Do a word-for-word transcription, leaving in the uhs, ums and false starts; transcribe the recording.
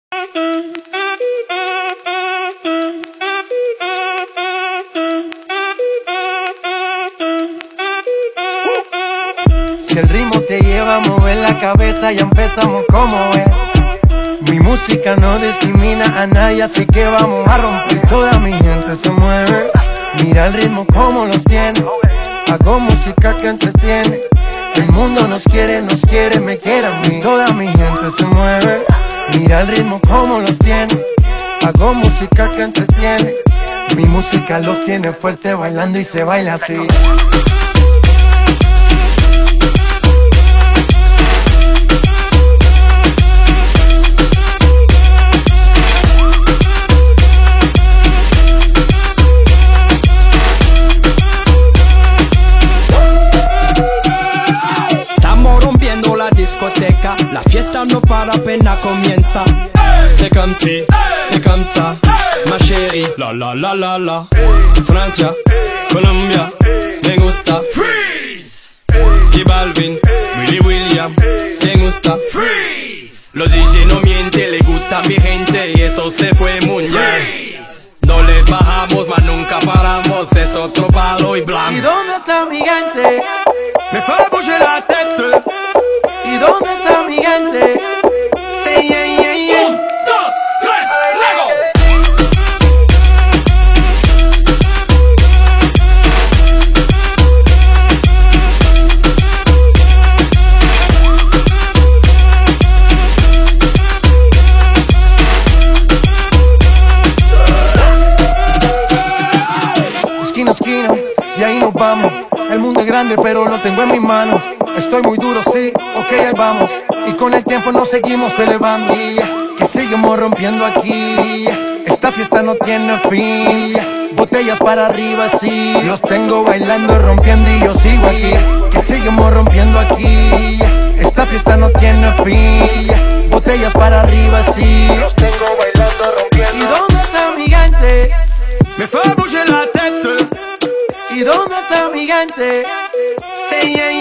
Si el ritmo te lleva a mover la cabeza, ya empezamos como es. Mi música no discrimina a nadie, así que vamos a romper. Toda mi gente se mueve, mira el ritmo como los tiene. Hago música que entretiene. El mundo nos quiere, nos quiere, me quiere a mí. Toda mi gente se mueve, mira el ritmo como los tiene. Hago música que entretiene. Mi música los tiene fuerte bailando y se baila así. Discoteca, la fiesta no para, apenas comienza. C'est comme si, c'est comme ça, ma chérie. La la la la la. Francia, Colombia, me gusta. Freeze. J Balvin, Willy William, me gusta. Freeze. Los D J no mienten, le gusta a mi gente y eso se fue muy bien. No les bajamos, mas nunca paramos, es otro palo y blanco. ¿Y dónde está mi gente? Me fue a bouger la tête. ¿Y dónde está mi gente? Sí, yeah, yeah, yeah. Un, dos, tres, luego. Esquina, esquina, y ahí nos vamos. El mundo es grande, pero lo tengo en mis manos. Estoy muy duro, sí, ok, ahí vamos. Y con el tiempo nos seguimos elevando. Que seguimos rompiendo aquí. Esta fiesta no tiene fin. Botellas para arriba, sí. Los tengo bailando, rompiendo y yo sigo aquí. Que seguimos rompiendo aquí. Esta fiesta no tiene fin. Botellas para arriba, sí. Los tengo bailando, rompiendo. ¿Y dónde está mi gente? Me fue a bouger la tête. ¿Y dónde está mi gente? Sí, yeah, yeah.